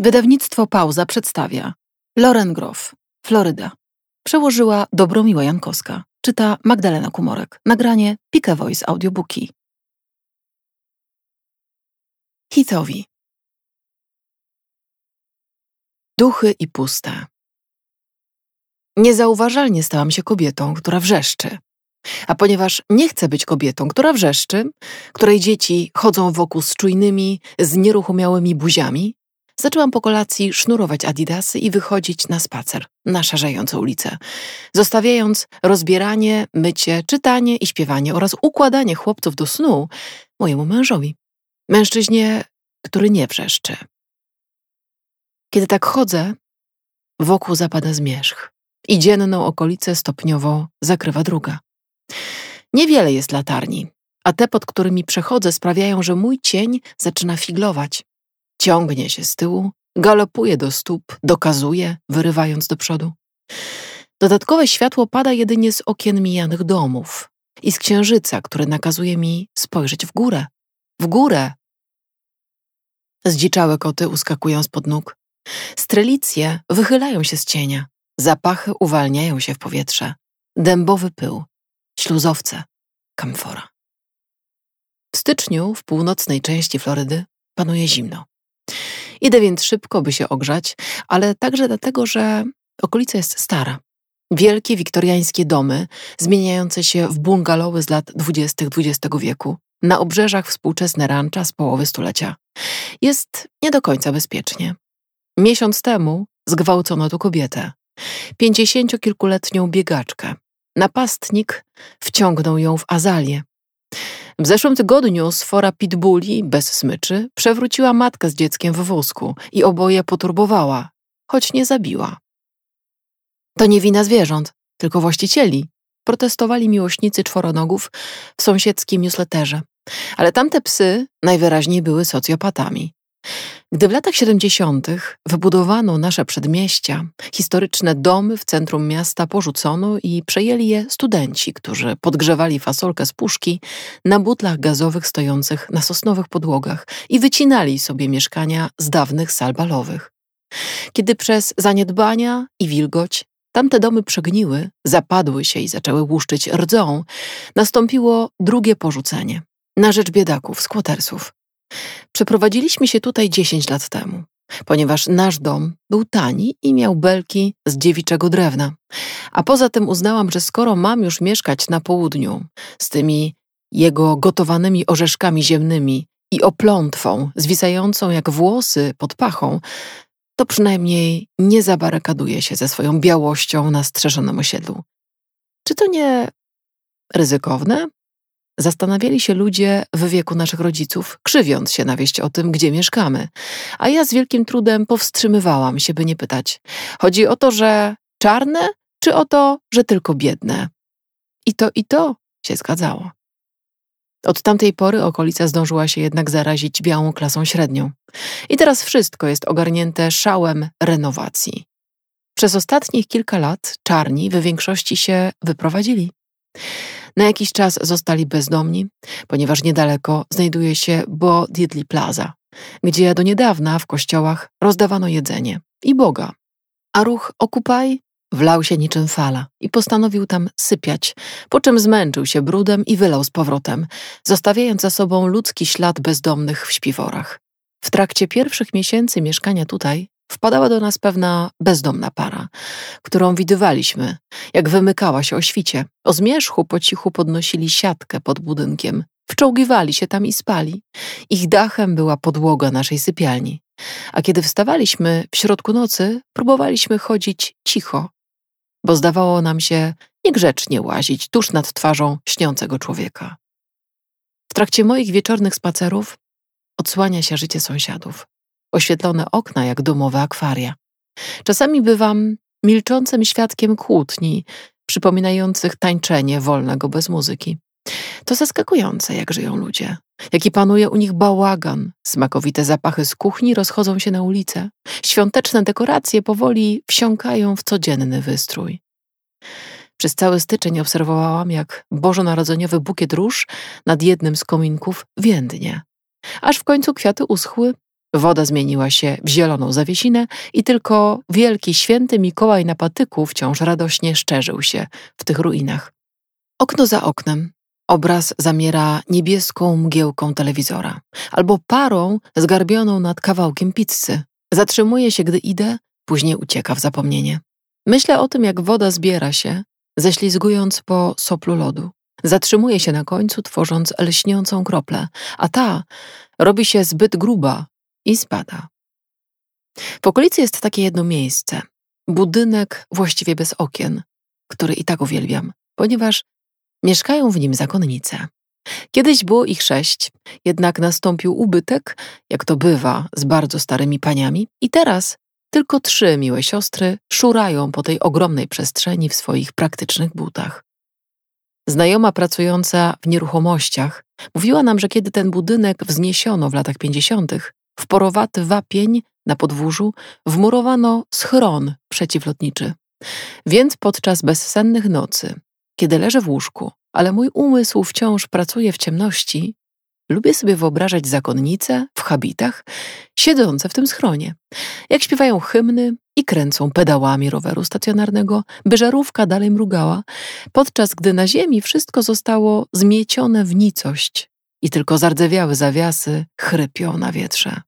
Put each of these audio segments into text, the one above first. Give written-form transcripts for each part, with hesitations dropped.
Wydawnictwo Pauza przedstawia Lauren Groff, Floryda. Przełożyła Dobromiła Jankowska. Czyta Magdalena Kumorek. Nagranie Pika Voice Audiobooki. Heathowi. Duchy i puste. Niezauważalnie stałam się kobietą, która wrzeszczy. A ponieważ nie chcę być kobietą, która wrzeszczy, której dzieci chodzą wokół z czujnymi, znieruchomiałymi buziami, zaczęłam po kolacji sznurować adidasy i wychodzić na spacer na szarzejącą ulicę, zostawiając rozbieranie, mycie, czytanie i śpiewanie oraz układanie chłopców do snu mojemu mężowi. Mężczyźnie, który nie wrzeszczy. Kiedy tak chodzę, wokół zapada zmierzch i dzienną okolicę stopniowo zakrywa druga. Niewiele jest latarni, a te, pod którymi przechodzę, sprawiają, że mój cień zaczyna figlować. Ciągnie się z tyłu, galopuje do stóp, dokazuje, wyrywając do przodu. Dodatkowe światło pada jedynie z okien mijanych domów i z księżyca, który nakazuje mi spojrzeć w górę. W górę! Zdziczałe koty uskakują spod nóg. Strelicje wychylają się z cienia. Zapachy uwalniają się w powietrze. Dębowy pył, śluzowce, kamfora. W styczniu w północnej części Florydy panuje zimno. Idę więc szybko, by się ogrzać, ale także dlatego, że okolica jest stara. Wielkie wiktoriańskie domy, zmieniające się w bungalowy z lat 20. XX wieku, na obrzeżach współczesne rancza z połowy stulecia. Jest nie do końca bezpiecznie. Miesiąc temu zgwałcono tu kobietę, 50-kilkuletnią biegaczkę. Napastnik wciągnął ją w azalię. W zeszłym tygodniu sfora pitbulli bez smyczy przewróciła matkę z dzieckiem w wózku i oboje poturbowała, choć nie zabiła. To nie wina zwierząt, tylko właścicieli, protestowali miłośnicy czworonogów w sąsiedzkim newsletterze. Ale tamte psy najwyraźniej były socjopatami. Gdy w latach 70. wybudowano nasze przedmieścia, historyczne domy w centrum miasta porzucono i przejęli je studenci, którzy podgrzewali fasolkę z puszki na butlach gazowych stojących na sosnowych podłogach i wycinali sobie mieszkania z dawnych sal balowych. Kiedy przez zaniedbania i wilgoć tamte domy przegniły, zapadły się i zaczęły łuszczyć rdzą, nastąpiło drugie porzucenie na rzecz biedaków, squattersów. Przeprowadziliśmy się tutaj 10 lat temu, ponieważ nasz dom był tani i miał belki z dziewiczego drewna. A poza tym uznałam, że skoro mam już mieszkać na południu z tymi jego gotowanymi orzeszkami ziemnymi i oplątwą zwisającą jak włosy pod pachą, to przynajmniej nie zabarykaduję się ze swoją białością na strzeżonym osiedlu. Czy to nie ryzykowne? Zastanawiali się ludzie w wieku naszych rodziców, krzywiąc się na wieść o tym, gdzie mieszkamy. A ja z wielkim trudem powstrzymywałam się, by nie pytać. Chodzi o to, że czarne, czy o to, że tylko biedne? I to się zgadzało. Od tamtej pory okolica zdążyła się jednak zarazić białą klasą średnią. I teraz wszystko jest ogarnięte szałem renowacji. Przez ostatnich kilka lat czarni w większości się wyprowadzili. Na jakiś czas zostali bezdomni, ponieważ niedaleko znajduje się Bo Diddley Plaza, gdzie do niedawna w kościołach rozdawano jedzenie i Boga. A ruch Occupy wlał się niczym fala i postanowił tam sypiać, po czym zmęczył się brudem i wylał z powrotem, zostawiając za sobą ludzki ślad bezdomnych w śpiworach. W trakcie pierwszych miesięcy mieszkania tutaj wpadała do nas pewna bezdomna para, którą widywaliśmy, jak wymykała się o świcie. O zmierzchu po cichu podnosili siatkę pod budynkiem, wczołgiwali się tam i spali. Ich dachem była podłoga naszej sypialni. A kiedy wstawaliśmy w środku nocy, próbowaliśmy chodzić cicho, bo zdawało nam się niegrzecznie łazić tuż nad twarzą śniącego człowieka. W trakcie moich wieczornych spacerów odsłania się życie sąsiadów. Oświetlone okna jak domowe akwaria. Czasami bywam milczącym świadkiem kłótni, przypominających tańczenie wolnego bez muzyki. To zaskakujące, jak żyją ludzie. Jaki panuje u nich bałagan. Smakowite zapachy z kuchni rozchodzą się na ulicę. Świąteczne dekoracje powoli wsiąkają w codzienny wystrój. Przez cały styczeń obserwowałam, jak bożonarodzeniowy bukiet róż nad jednym z kominków więdnie. Aż w końcu kwiaty uschły Woda zmieniła się w zieloną zawiesinę i tylko wielki święty Mikołaj na patyku wciąż radośnie szczerzył się w tych ruinach. Okno za oknem. Obraz zamiera niebieską mgiełką telewizora albo parą zgarbioną nad kawałkiem pizzy. Zatrzymuje się, gdy idę, później ucieka w zapomnienie. Myślę o tym, jak woda zbiera się, ześlizgując po soplu lodu. Zatrzymuje się na końcu, tworząc lśniącą kroplę, a ta robi się zbyt gruba i spada. W okolicy jest takie jedno miejsce. Budynek właściwie bez okien, który i tak uwielbiam, ponieważ mieszkają w nim zakonnice. Kiedyś było ich 6, jednak nastąpił ubytek, jak to bywa z bardzo starymi paniami, i teraz tylko 3 miłe siostry szurają po tej ogromnej przestrzeni w swoich praktycznych butach. Znajoma pracująca w nieruchomościach mówiła nam, że kiedy ten budynek wzniesiono w latach 50., w porowaty wapień na podwórzu wmurowano schron przeciwlotniczy. Więc podczas bezsennych nocy, kiedy leżę w łóżku, ale mój umysł wciąż pracuje w ciemności, lubię sobie wyobrażać zakonnice w habitach siedzące w tym schronie, jak śpiewają hymny i kręcą pedałami roweru stacjonarnego, by żarówka dalej mrugała, podczas gdy na ziemi wszystko zostało zmiecione w nicość i tylko zardzewiałe zawiasy chrypią na wietrze.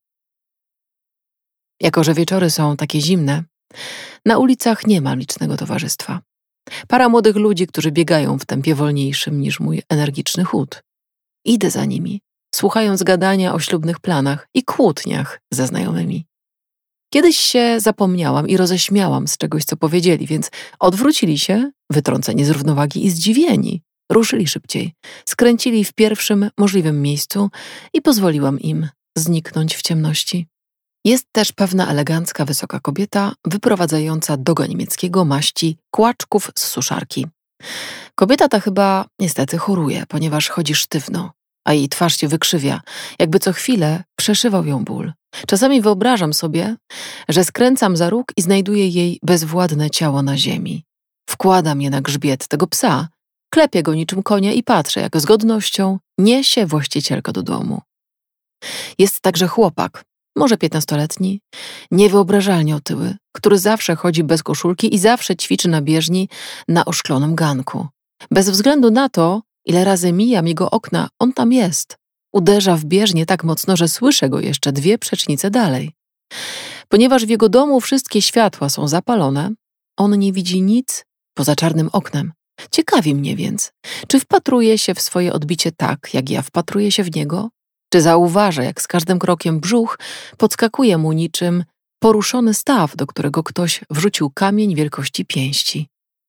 Jako że wieczory są takie zimne, na ulicach nie ma licznego towarzystwa. Para młodych ludzi, którzy biegają w tempie wolniejszym niż mój energiczny chód. Idę za nimi, słuchając gadania o ślubnych planach i kłótniach ze znajomymi. Kiedyś się zapomniałam i roześmiałam z czegoś, co powiedzieli, więc odwrócili się, wytrąceni z równowagi i zdziwieni. Ruszyli szybciej, skręcili w pierwszym możliwym miejscu i pozwoliłam im zniknąć w ciemności. Jest też pewna elegancka, wysoka kobieta wyprowadzająca doga niemieckiego maści kłaczków z suszarki. Kobieta ta chyba niestety choruje, ponieważ chodzi sztywno, a jej twarz się wykrzywia, jakby co chwilę przeszywał ją ból. Czasami wyobrażam sobie, że skręcam za róg i znajduję jej bezwładne ciało na ziemi. Wkładam je na grzbiet tego psa, klepię go niczym konia i patrzę, jak z godnością niesie właścicielka do domu. Jest także chłopak, może 15-letni, niewyobrażalnie otyły, który zawsze chodzi bez koszulki i zawsze ćwiczy na bieżni na oszklonym ganku. Bez względu na to, ile razy mijam jego okna, on tam jest. Uderza w bieżnię tak mocno, że słyszę go jeszcze 2 przecznice dalej. Ponieważ w jego domu wszystkie światła są zapalone, on nie widzi nic poza czarnym oknem. Ciekawi mnie więc, czy wpatruje się w swoje odbicie tak, jak ja wpatruję się w niego? Czy zauważa, jak z każdym krokiem brzuch podskakuje mu niczym poruszony staw, do którego ktoś wrzucił kamień wielkości pięści?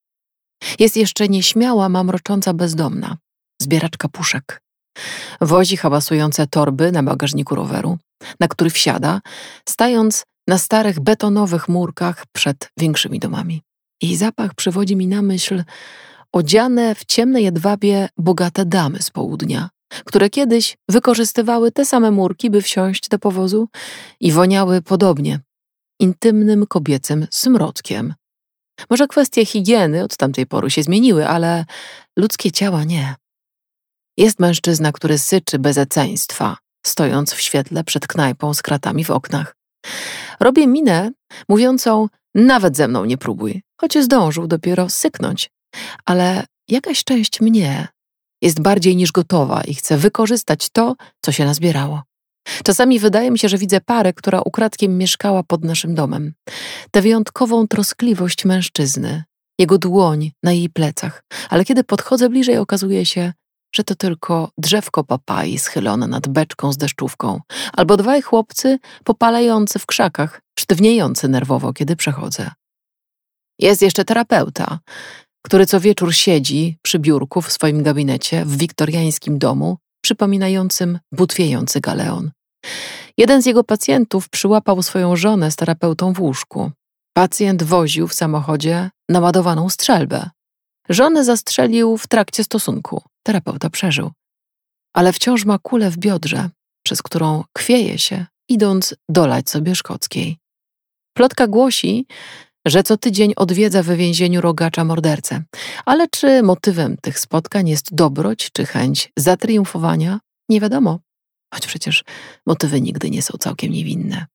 Jest jeszcze nieśmiała, mamrocząca bezdomna, zbieraczka puszek. Wozi hałasujące torby na bagażniku roweru, na który wsiada, stając na starych betonowych murkach przed większymi domami. Jej zapach przywodzi mi na myśl odziane w ciemne jedwabie bogate damy z południa, które kiedyś wykorzystywały te same murki, by wsiąść do powozu i woniały podobnie, intymnym kobiecym smrodkiem. Może kwestie higieny od tamtej pory się zmieniły, ale ludzkie ciała nie. Jest mężczyzna, który syczy bezeceństwa, stojąc w świetle przed knajpą z kratami w oknach. Robię minę mówiącą: nawet ze mną nie próbuj, choć zdążył dopiero syknąć. Ale jakaś część mnie jest bardziej niż gotowa i chce wykorzystać to, co się nazbierało. Czasami wydaje mi się, że widzę parę, która ukradkiem mieszkała pod naszym domem. Tę wyjątkową troskliwość mężczyzny, jego dłoń na jej plecach, ale kiedy podchodzę bliżej, okazuje się, że to tylko drzewko papai schylone nad beczką z deszczówką, albo 2 chłopcy popalający w krzakach, sztywniejący nerwowo, kiedy przechodzę. Jest jeszcze terapeuta, który co wieczór siedzi przy biurku w swoim gabinecie w wiktoriańskim domu, przypominającym butwiejący galeon. Jeden z jego pacjentów przyłapał swoją żonę z terapeutą w łóżku. Pacjent woził w samochodzie naładowaną strzelbę. Żonę zastrzelił w trakcie stosunku. Terapeuta przeżył. Ale wciąż ma kulę w biodrze, przez którą chwieje się, idąc dolać sobie szkockiej. Plotka głosi, że co tydzień odwiedza w więzieniu rogacza mordercę. Ale czy motywem tych spotkań jest dobroć czy chęć zatriumfowania? Nie wiadomo. choć przecież motywy nigdy nie są całkiem niewinne.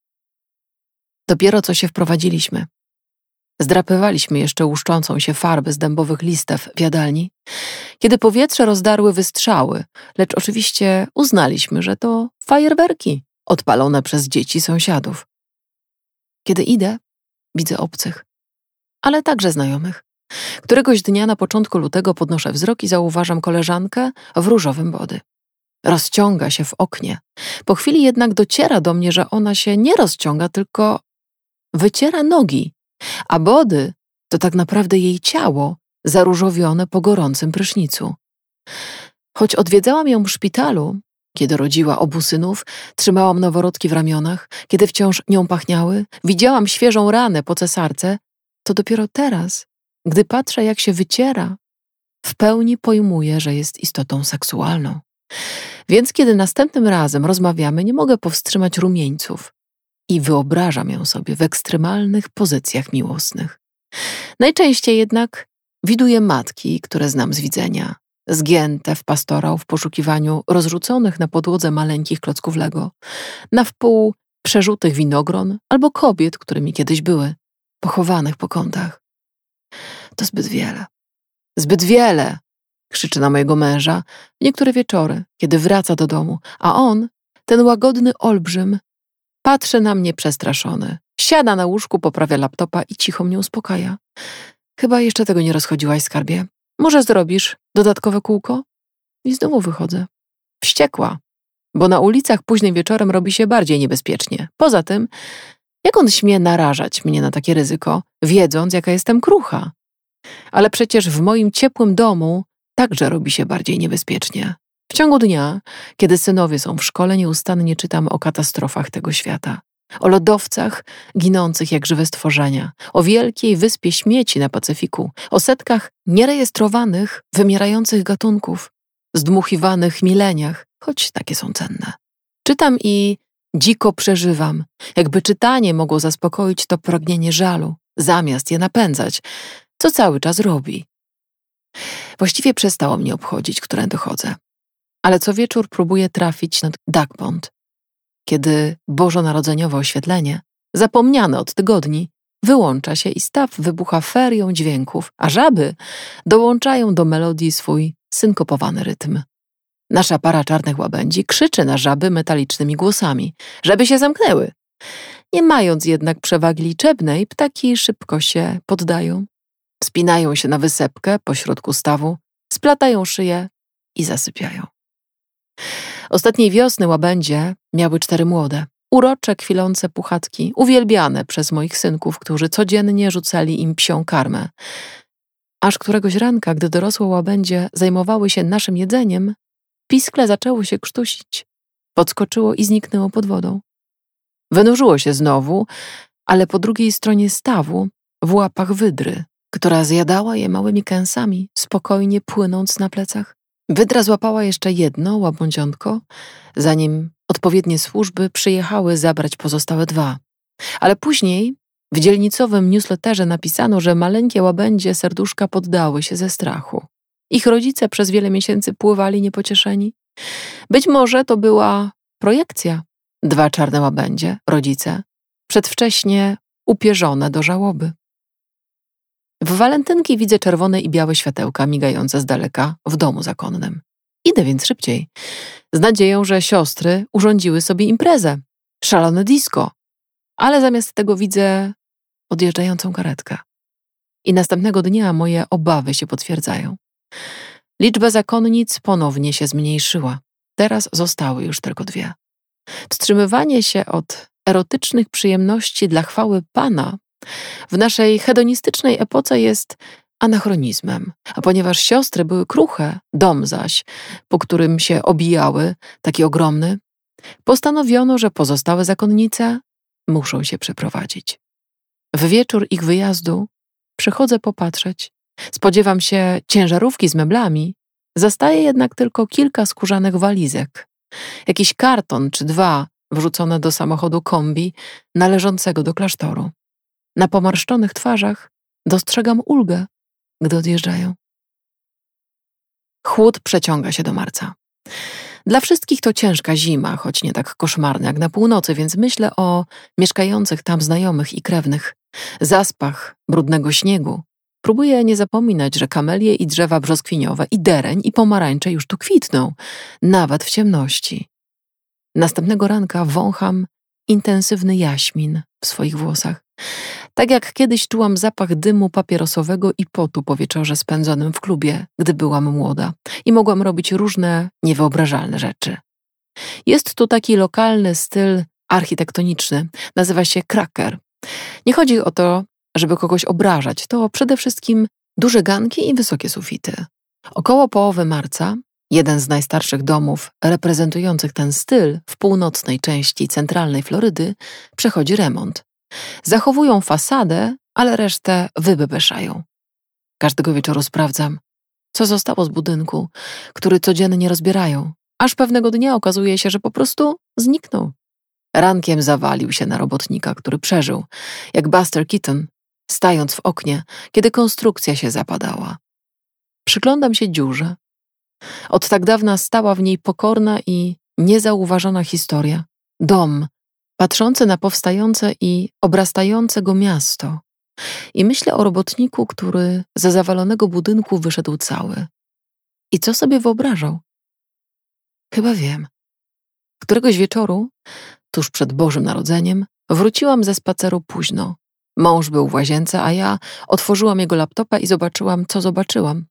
Dopiero co się wprowadziliśmy. Zdrapywaliśmy jeszcze łuszczącą się farbę z dębowych listew w jadalni, kiedy powietrze rozdarły wystrzały, lecz oczywiście uznaliśmy, że to fajerwerki odpalone przez dzieci sąsiadów. Kiedy idę, widzę obcych, ale także znajomych. Któregoś dnia na początku lutego podnoszę wzrok i zauważam koleżankę w różowym body. Rozciąga się w oknie. Po chwili jednak dociera do mnie, że ona się nie rozciąga, tylko wyciera nogi, a body to tak naprawdę jej ciało zaróżowione po gorącym prysznicu. Choć odwiedzałam ją w szpitalu, kiedy rodziła obu synów, trzymałam noworodki w ramionach, kiedy wciąż nią pachniały, widziałam świeżą ranę po cesarce, to dopiero teraz, gdy patrzę, jak się wyciera, w pełni pojmuję, że jest istotą seksualną. Więc kiedy następnym razem rozmawiamy, nie mogę powstrzymać rumieńców i wyobrażam ją sobie w ekstremalnych pozycjach miłosnych. Najczęściej jednak widuję matki, które znam z widzenia, zgięte w pastorał w poszukiwaniu rozrzuconych na podłodze maleńkich klocków Lego, na wpół przerzutych winogron albo kobiet, którymi kiedyś były, pochowanych po kątach. To zbyt wiele. Zbyt wiele! Krzyczy na mojego męża w niektóre wieczory, kiedy wraca do domu, a on, ten łagodny olbrzym, patrzy na mnie przestraszony. Siada na łóżku, poprawia laptopa i cicho mnie uspokaja. Chyba jeszcze tego nie rozchodziłaś, skarbie. Może zrobisz dodatkowe kółko? I z domu wychodzę. Wściekła, bo na ulicach późnym wieczorem robi się bardziej niebezpiecznie. Poza tym, jak on śmie narażać mnie na takie ryzyko, wiedząc, jaka jestem krucha? Ale przecież w moim ciepłym domu także robi się bardziej niebezpiecznie. W ciągu dnia, kiedy synowie są w szkole, nieustannie czytam o katastrofach tego świata. O lodowcach ginących jak żywe stworzenia, o wielkiej wyspie śmieci na Pacyfiku, o setkach nierejestrowanych, wymierających gatunków, zdmuchiwanych mileniach, choć takie są cenne. Czytam i dziko przeżywam, jakby czytanie mogło zaspokoić to pragnienie żalu, zamiast je napędzać, co cały czas robi. Właściwie przestało mnie obchodzić, którędy chodzę. Ale co wieczór próbuję trafić nad Duck Pond, kiedy bożonarodzeniowe oświetlenie, zapomniane od tygodni, wyłącza się i staw wybucha ferią dźwięków, a żaby dołączają do melodii swój synkopowany rytm. Nasza para czarnych łabędzi krzyczy na żaby metalicznymi głosami, żeby się zamknęły. Nie mając jednak przewagi liczebnej, ptaki szybko się poddają. Wspinają się na wysepkę pośrodku stawu, splatają szyję i zasypiają. Ostatniej wiosny łabędzie miały 4 młode, urocze, kwilące puchatki, uwielbiane przez moich synków, którzy codziennie rzucali im psią karmę. Aż któregoś ranka, gdy dorosłe łabędzie zajmowały się naszym jedzeniem, piskle zaczęło się krztusić, podskoczyło i zniknęło pod wodą. Wynurzyło się znowu, ale po drugiej stronie stawu, w łapach wydry, która zjadała je małymi kęsami, spokojnie płynąc na plecach. Wydra złapała jeszcze jedno łabędziątko, zanim odpowiednie służby przyjechały zabrać pozostałe 2. Ale później w dzielnicowym newsletterze napisano, że maleńkie łabędzie serduszka poddały się ze strachu. Ich rodzice przez wiele miesięcy pływali niepocieszeni. Być może to była projekcja. 2 czarne łabędzie, rodzice, przedwcześnie upierzone do żałoby. W walentynki widzę czerwone i białe światełka migające z daleka w domu zakonnym. Idę więc szybciej, z nadzieją, że siostry urządziły sobie imprezę, szalone disco, ale zamiast tego widzę odjeżdżającą karetkę. I następnego dnia moje obawy się potwierdzają. Liczba zakonnic ponownie się zmniejszyła. Teraz zostały już tylko 2. Wstrzymywanie się od erotycznych przyjemności dla chwały Pana w naszej hedonistycznej epoce jest anachronizmem, a ponieważ siostry były kruche, dom zaś, po którym się obijały, taki ogromny, postanowiono, że pozostałe zakonnice muszą się przeprowadzić. W wieczór ich wyjazdu przychodzę popatrzeć. Spodziewam się ciężarówki z meblami, zastaję jednak tylko kilka skórzanych walizek, jakiś karton czy 2 wrzucone do samochodu kombi należącego do klasztoru. Na pomarszczonych twarzach dostrzegam ulgę, gdy odjeżdżają. Chłód przeciąga się do marca. Dla wszystkich to ciężka zima, choć nie tak koszmarna jak na północy, więc myślę o mieszkających tam znajomych i krewnych, zaspach brudnego śniegu. Próbuję nie zapominać, że kamelie i drzewa brzoskwiniowe, i dereń, i pomarańcze już tu kwitną, nawet w ciemności. Następnego ranka wącham intensywny jaśmin w swoich włosach. Tak jak kiedyś czułam zapach dymu papierosowego i potu po wieczorze spędzonym w klubie, gdy byłam młoda i mogłam robić różne niewyobrażalne rzeczy. Jest tu taki lokalny styl architektoniczny, nazywa się cracker. Nie chodzi o to, żeby kogoś obrażać, to przede wszystkim duże ganki i wysokie sufity. Około połowy marca jeden z najstarszych domów reprezentujących ten styl w północnej części centralnej Florydy przechodzi remont. Zachowują fasadę, ale resztę wybebeszają. Każdego wieczoru sprawdzam, co zostało z budynku, który codziennie rozbierają, aż pewnego dnia okazuje się, że po prostu zniknął. Rankiem zawalił się na robotnika, który przeżył, jak Buster Keaton, stając w oknie, kiedy konstrukcja się zapadała. Przyglądam się dziurze. Od tak dawna stała w niej pokorna i niezauważona historia. Dom, patrzący na powstające i obrastające go miasto. I myślę o robotniku, który ze zawalonego budynku wyszedł cały. I co sobie wyobrażał? Chyba wiem. Któregoś wieczoru, tuż przed Bożym Narodzeniem, wróciłam ze spaceru późno. Mąż był w łazience, a ja otworzyłam jego laptopa i zobaczyłam, co zobaczyłam.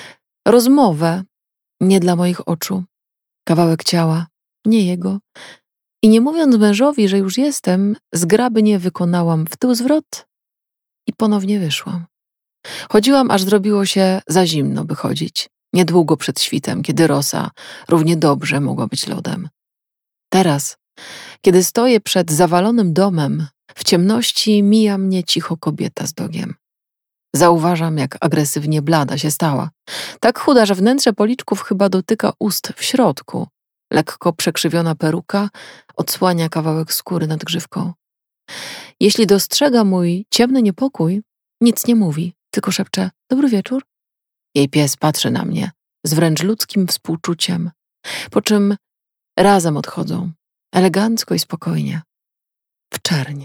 Rozmowę, nie dla moich oczu. Kawałek ciała, nie jego. I nie mówiąc mężowi, że już jestem, zgrabnie wykonałam w tył zwrot i ponownie wyszłam. Chodziłam, aż zrobiło się za zimno, by chodzić. Niedługo przed świtem, kiedy rosa równie dobrze mogła być lodem. Teraz, kiedy stoję przed zawalonym domem, w ciemności mija mnie cicho kobieta z dogiem. Zauważam, jak agresywnie blada się stała. Tak chuda, że wnętrze policzków chyba dotyka ust w środku. Lekko przekrzywiona peruka odsłania kawałek skóry nad grzywką. Jeśli dostrzega mój ciemny niepokój, nic nie mówi, tylko szepcze: dobry wieczór. Jej pies patrzy na mnie z wręcz ludzkim współczuciem, po czym razem odchodzą, elegancko i spokojnie, w czerń.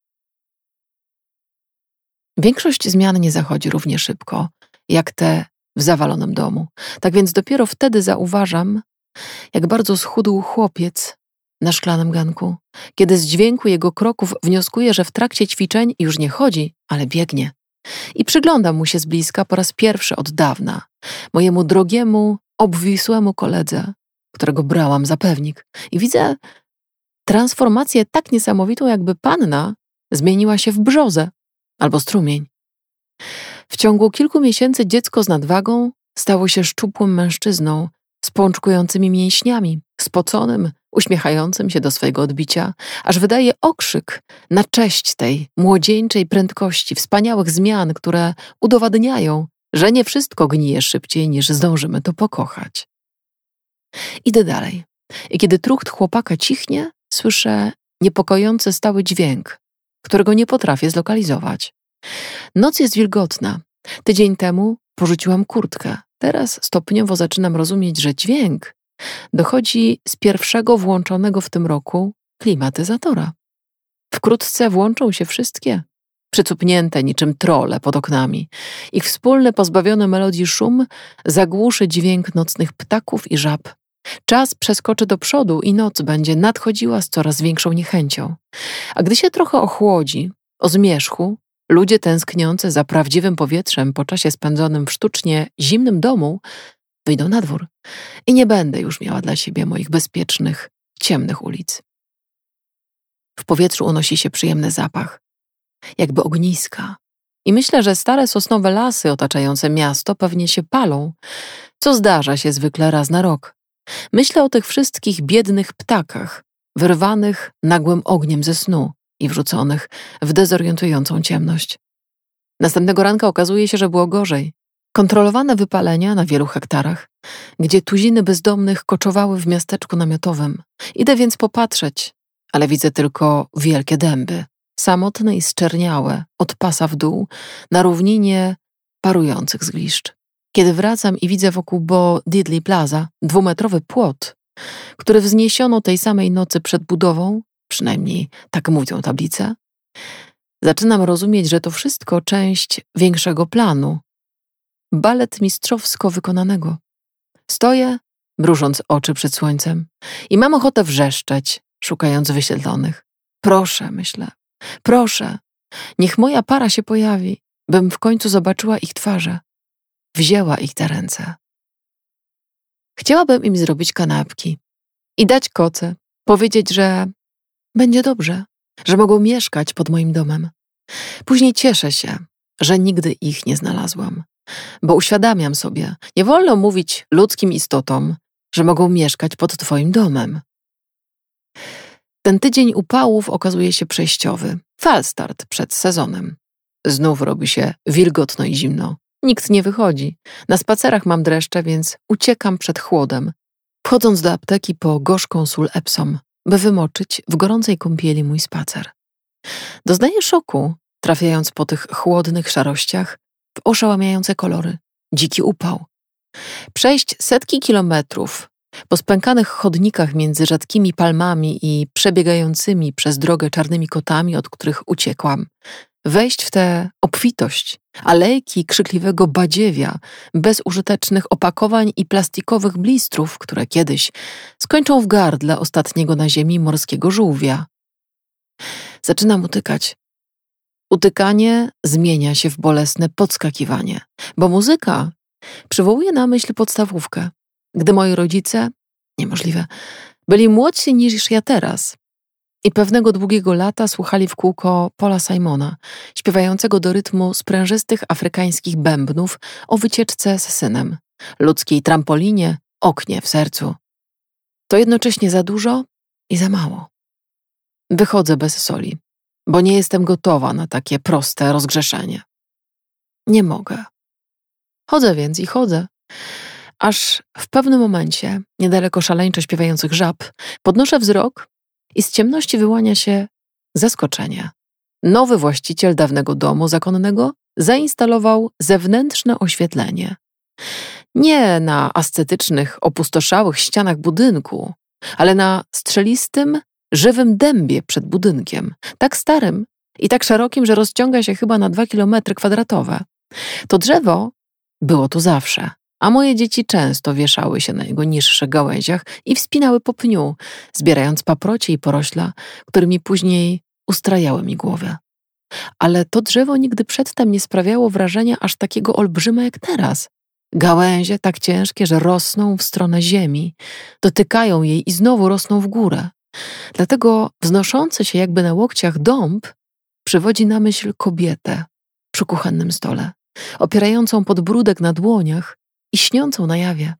Większość zmian nie zachodzi równie szybko, jak te w zawalonym domu. Tak więc dopiero wtedy zauważam, jak bardzo schudł chłopiec na szklanym ganku, kiedy z dźwięku jego kroków wnioskuję, że w trakcie ćwiczeń już nie chodzi, ale biegnie. I przyglądam mu się z bliska po raz pierwszy od dawna, mojemu drogiemu, obwisłemu koledze, którego brałam za pewnik. I widzę transformację tak niesamowitą, jakby panna zmieniła się w brzozę albo strumień. W ciągu kilku miesięcy dziecko z nadwagą stało się szczupłym mężczyzną z pączkującymi mięśniami, spoconym, uśmiechającym się do swojego odbicia, aż wydaje okrzyk na cześć tej młodzieńczej prędkości, wspaniałych zmian, które udowadniają, że nie wszystko gnije szybciej, niż zdążymy to pokochać. Idę dalej i kiedy trucht chłopaka cichnie, słyszę niepokojący stały dźwięk, którego nie potrafię zlokalizować. Noc jest wilgotna. Tydzień temu porzuciłam kurtkę. Teraz stopniowo zaczynam rozumieć, że dźwięk dochodzi z pierwszego włączonego w tym roku klimatyzatora. Wkrótce włączą się wszystkie, przycupnięte niczym trolle pod oknami. Ich wspólny, pozbawiony melodii szum zagłuszy dźwięk nocnych ptaków i żab. Czas przeskoczy do przodu i noc będzie nadchodziła z coraz większą niechęcią. A gdy się trochę ochłodzi, o zmierzchu, ludzie tęskniący za prawdziwym powietrzem po czasie spędzonym w sztucznie zimnym domu wyjdą na dwór i nie będę już miała dla siebie moich bezpiecznych, ciemnych ulic. W powietrzu unosi się przyjemny zapach, jakby ogniska. I myślę, że stare sosnowe lasy otaczające miasto pewnie się palą, co zdarza się zwykle raz na rok. Myślę o tych wszystkich biednych ptakach, wyrwanych nagłym ogniem ze snu i wrzuconych w dezorientującą ciemność. Następnego ranka okazuje się, że było gorzej. Kontrolowane wypalenia na wielu hektarach, gdzie tuziny bezdomnych koczowały w miasteczku namiotowym. Idę więc popatrzeć, ale widzę tylko wielkie dęby, samotne i zczerniałe, od pasa w dół, na równinie parujących zgliszcz. Kiedy wracam i widzę wokół Bo Diddley Plaza 2-metrowy płot, które wzniesiono tej samej nocy przed budową, przynajmniej tak mówią tablice, zaczynam rozumieć, że to wszystko część większego planu. Balet mistrzowsko wykonanego. Stoję, mrużąc oczy przed słońcem i mam ochotę wrzeszczeć, szukając wysiedlonych. Proszę, myślę, proszę, niech moja para się pojawi, bym w końcu zobaczyła ich twarze. Wzięła ich te ręce. Chciałabym im zrobić kanapki i dać koce, powiedzieć, że będzie dobrze, że mogą mieszkać pod moim domem. Później cieszę się, że nigdy ich nie znalazłam, bo uświadamiam sobie, nie wolno mówić ludzkim istotom, że mogą mieszkać pod twoim domem. Ten tydzień upałów okazuje się przejściowy, falstart przed sezonem. Znów robi się wilgotno i zimno. Nikt nie wychodzi. Na spacerach mam dreszcze, więc uciekam przed chłodem, wchodząc do apteki po gorzką sól Epsom, by wymoczyć w gorącej kąpieli mój spacer. Doznaję szoku, trafiając po tych chłodnych szarościach w oszałamiające kolory. Dziki upał. Przejść setki kilometrów po spękanych chodnikach między rzadkimi palmami i przebiegającymi przez drogę czarnymi kotami, od których uciekłam. Wejść w tę obfitość, alejki krzykliwego badziewia, bez użytecznych opakowań i plastikowych blistrów, które kiedyś skończą w gardle ostatniego na ziemi morskiego żółwia. Zaczynam utykać. Utykanie zmienia się w bolesne podskakiwanie, bo muzyka przywołuje na myśl podstawówkę, gdy moi rodzice, niemożliwe, byli młodsi niż ja teraz i pewnego długiego lata słuchali w kółko Paula Simona, śpiewającego do rytmu sprężystych afrykańskich bębnów o wycieczce z synem, ludzkiej trampolinie, oknie w sercu. To jednocześnie za dużo i za mało. Wychodzę bez soli, bo nie jestem gotowa na takie proste rozgrzeszenie. Nie mogę. Chodzę więc i chodzę, aż w pewnym momencie, niedaleko szaleńczo śpiewających żab, podnoszę wzrok i z ciemności wyłania się zaskoczenie. Nowy właściciel dawnego domu zakonnego zainstalował zewnętrzne oświetlenie. Nie na ascetycznych, opustoszałych ścianach budynku, ale na strzelistym, żywym dębie przed budynkiem, tak starym i tak szerokim, że rozciąga się chyba na 2 km². To drzewo było tu zawsze, a moje dzieci często wieszały się na jego niższych gałęziach i wspinały po pniu, zbierając paprocie i porośla, którymi później ustrajały mi głowę. Ale to drzewo nigdy przedtem nie sprawiało wrażenia aż takiego olbrzyma jak teraz. Gałęzie tak ciężkie, że rosną w stronę ziemi, dotykają jej i znowu rosną w górę. Dlatego wznoszący się jakby na łokciach dąb przywodzi na myśl kobietę przy kuchennym stole, opierającą podbródek na dłoniach i śniącą na jawie.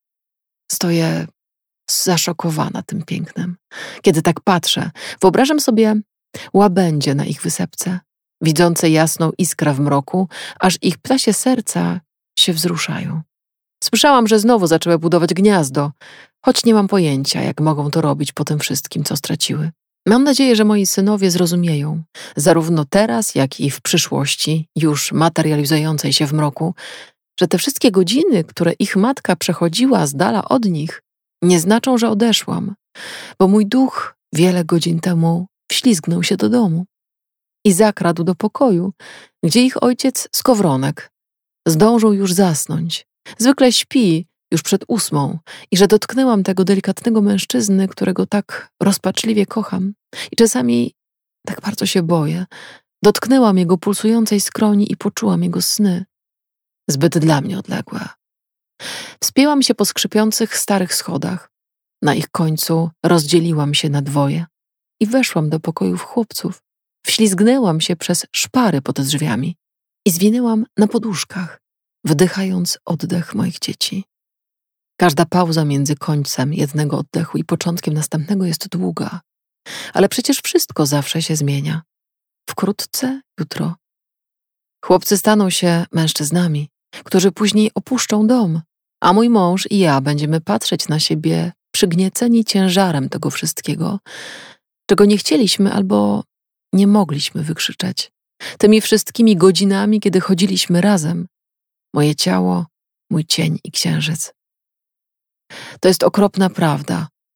Stoję zaszokowana tym pięknem. Kiedy tak patrzę, wyobrażam sobie łabędzie na ich wysepce, widzące jasną iskrę w mroku, aż ich ptasie serca się wzruszają. Słyszałam, że znowu zaczęły budować gniazdo, choć nie mam pojęcia, jak mogą to robić po tym wszystkim, co straciły. Mam nadzieję, że moi synowie zrozumieją, zarówno teraz, jak i w przyszłości, już materializującej się w mroku, że te wszystkie godziny, które ich matka przechodziła z dala od nich, nie znaczą, że odeszłam, bo mój duch wiele godzin temu wślizgnął się do domu i zakradł do pokoju, gdzie ich ojciec Skowronek zdążył już zasnąć. Zwykle śpi już przed 8 i że dotknęłam tego delikatnego mężczyzny, którego tak rozpaczliwie kocham i czasami tak bardzo się boję. Dotknęłam jego pulsującej skroni i poczułam jego sny, zbyt dla mnie odległe. Wspięłam się po skrzypiących starych schodach. Na ich końcu rozdzieliłam się na dwoje i weszłam do pokojów chłopców. Wślizgnęłam się przez szpary pod drzwiami i zwinęłam na poduszkach, wdychając oddech moich dzieci. Każda pauza między końcem jednego oddechu i początkiem następnego jest długa, ale przecież wszystko zawsze się zmienia. Wkrótce, jutro. Chłopcy staną się mężczyznami, którzy później opuszczą dom, a mój mąż i ja będziemy patrzeć na siebie przygnieceni ciężarem tego wszystkiego, czego nie chcieliśmy albo nie mogliśmy wykrzyczeć. Tymi wszystkimi godzinami, kiedy chodziliśmy razem. Moje ciało, mój cień i księżyc. To jest okropna prawda,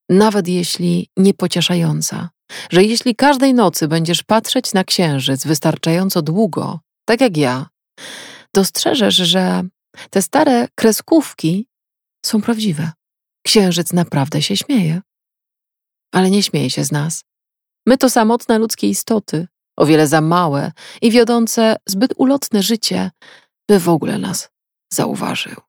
nawet jeśli niepocieszająca, że jeśli każdej nocy będziesz patrzeć na księżyc wystarczająco długo, tak jak ja, dostrzeżesz, że te stare kreskówki są prawdziwe. Księżyc naprawdę się śmieje. Ale nie śmieje się z nas. My to samotne ludzkie istoty, o wiele za małe i wiodące zbyt ulotne życie, by w ogóle nas zauważył.